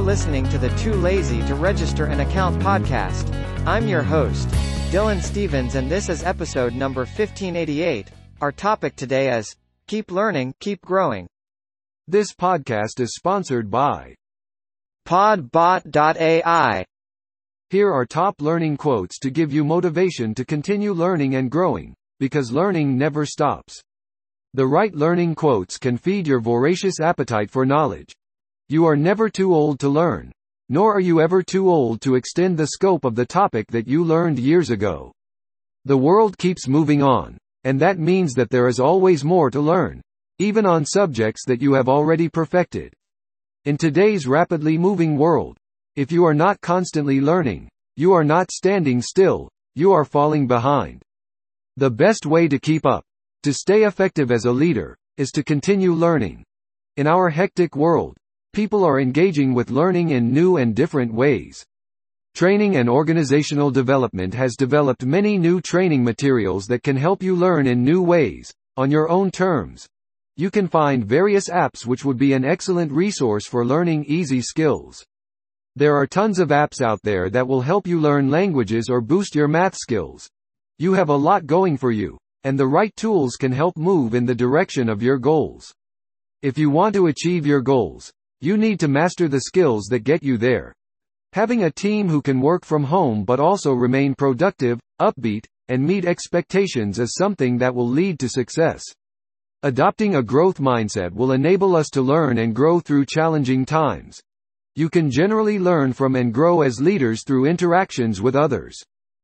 listening to the Too Lazy to Register an Account podcast. I'm your host, Dylan Stevens, and this is episode number 1588. Our topic today is Keep Learning, Keep Growing. This podcast is sponsored by Podbot.ai. Here are top learning quotes to give you motivation to continue learning and growing, because learning never stops. The right learning quotes can feed your voracious appetite for knowledge. You are never too old to learn, nor are you ever too old to extend the scope of the topic that you learned years ago. The world keeps moving on, and that means that there is always more to learn, even on subjects that you have already perfected. In today's rapidly moving world, if you are not constantly learning, you are not standing still, you are falling behind. The best way to keep up, to stay effective as a leader, is to continue learning. In our hectic world, people are engaging with learning in new and different ways. Training and organizational development has developed many new training materials that can help you learn in new ways, on your own terms. You can find various apps which would be an excellent resource for learning easy skills. There are tons of apps out there that will help you learn languages or boost your math skills. You have a lot going for you, and the right tools can help move in the direction of your goals. If you want to achieve your goals, you need to master the skills that get you there. Having a team who can work from home but also remain productive, upbeat, and meet expectations is something that will lead to success. Adopting a growth mindset will enable us to learn and grow through challenging times. You can generally learn from and grow as leaders through interactions with others.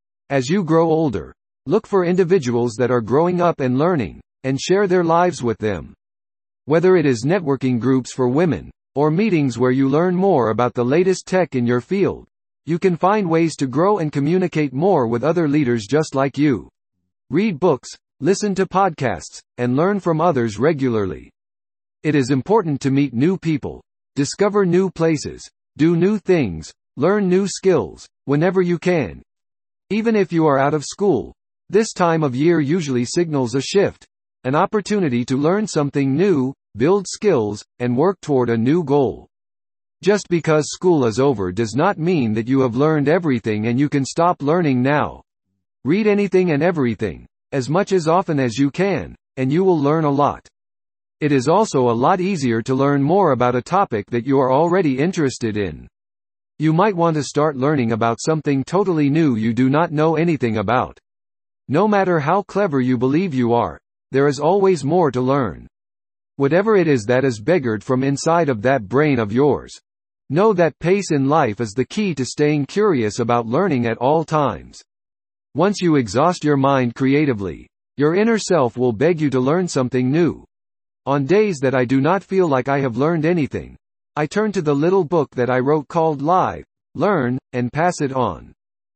As you grow older, look for individuals that are growing up and learning, and share their lives with them. Whether it is networking groups for women, or meetings where you learn more about the latest tech in your field, you can find ways to grow and communicate more with other leaders just like you. Read books, listen to podcasts, and learn from others regularly. It is important to meet new people, discover new places, do new things, learn new skills, whenever you can. Even if you are out of school, this time of year usually signals a shift, an opportunity to learn something new, build skills, and work toward a new goal. Just because school is over does not mean that you have learned everything and you can stop learning now. Read anything and everything, as much as often as you can, and you will learn a lot. It is also a lot easier to learn more about a topic that you are already interested in. You might want to start learning about something totally new you do not know anything about. No matter how clever you believe you are, there is always more to learn. Whatever it is that is beggared from inside of that brain of yours, know that pace in life is the key to staying curious about learning at all times. Once you exhaust your mind creatively, your inner self will beg you to learn something new. On days that I do not feel like I have learned anything, I turn to the little book that I wrote called Live, Learn, and Pass It On.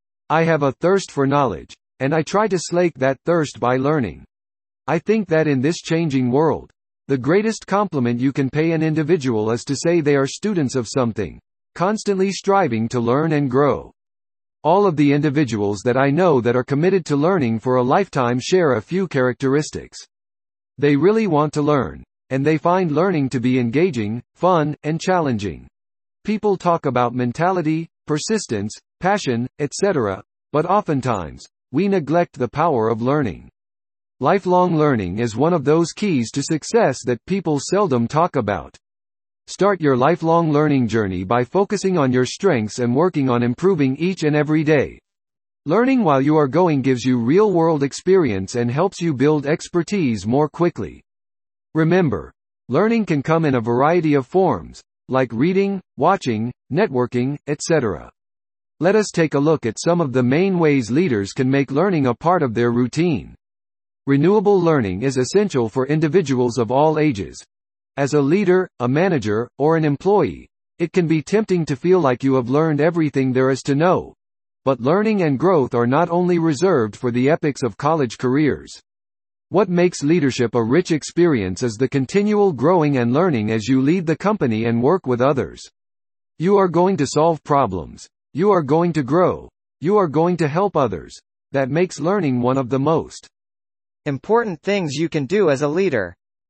I have a thirst for knowledge, and I try to slake that thirst by learning. I think that in this changing world, the greatest compliment you can pay an individual is to say they are students of something, constantly striving to learn and grow. All of the individuals that I know that are committed to learning for a lifetime share a few characteristics. They really want to learn, and they find learning to be engaging, fun, and challenging. People talk about mentality, persistence, passion, etc., but oftentimes, we neglect the power of learning. Lifelong learning is one of those keys to success that people seldom talk about. Start your lifelong learning journey by focusing on your strengths and working on improving each and every day. Learning while you are going gives you real-world experience and helps you build expertise more quickly. Remember, learning can come in a variety of forms, like reading, watching, networking, etc. Let us take a look at some of the main ways leaders can make learning a part of their routine. Renewable learning is essential for individuals of all ages. As a leader, a manager, or an employee, it can be tempting to feel like you have learned everything there is to know. But learning and growth are not only reserved for the epics of college careers. What makes leadership a rich experience is the continual growing and learning as you lead the company and work with others. You are going to solve problems. You are going to grow. You are going to help others. That makes learning one of the most important things you can do as a leader.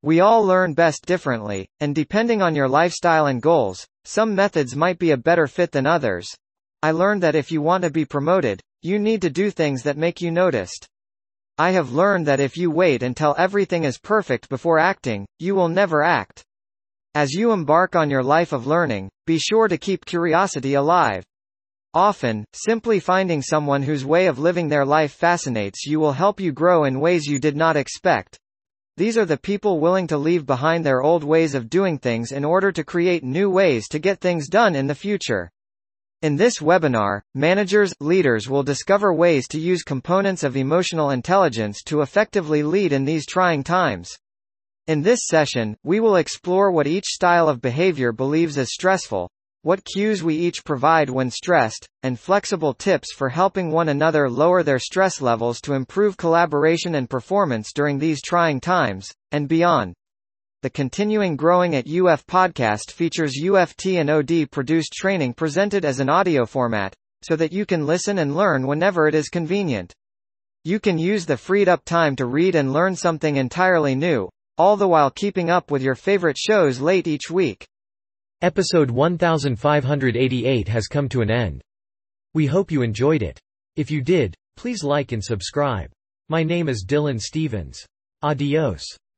We all learn best differently, and depending on your lifestyle and goals, some methods might be a better fit than others. I learned that if you want to be promoted, you need to do things that make you noticed. I have learned that if you wait until everything is perfect before acting, you will never act. As you embark on your life of learning, be sure to keep curiosity alive. Often, simply finding someone whose way of living their life fascinates you will help you grow in ways you did not expect. These are the people willing to leave behind their old ways of doing things in order to create new ways to get things done in the future. In this webinar, leaders will discover ways to use components of emotional intelligence to effectively lead in these trying times. In this session, we will explore what each style of behavior believes is stressful, what cues we each provide when stressed, and flexible tips for helping one another lower their stress levels to improve collaboration and performance during these trying times, and beyond. The Continuing Growing at UF podcast features UFT and OD produced training presented as an audio format, so that you can listen and learn whenever it is convenient. You can use the freed up time to read and learn something entirely new, all the while keeping up with your favorite shows late each week. Episode 1588 has come to an end. We hope you enjoyed it. If you did, please like and subscribe. My name is Dylan Stevens. Adios.